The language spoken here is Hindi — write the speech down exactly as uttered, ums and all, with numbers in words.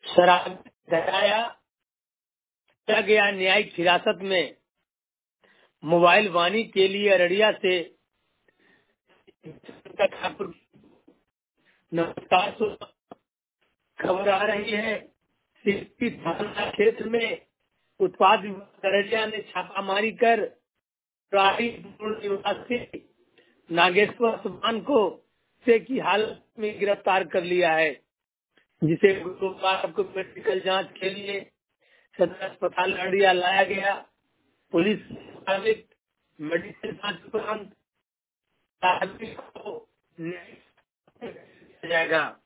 शराब कराया किया गया न्यायिक हिरासत में। मोबाइल वाणी के लिए अररिया से ठाकुर। नमस्कार। खबर आ रही है सिरसी थाना क्षेत्र में उत्पाद विभाग अररिया ने छापामारी कर निवासी नागेश्वर सुभान को से की हालत में गिरफ्तार कर लिया है, जिसे गुरुवार को मेडिकल जांच के लिए सदर अस्पताल अररिया लाया गया। पुलिस के मुताबिक मेडिकल जांच के उपरांत आरोपी को न्यायिक जाएगा।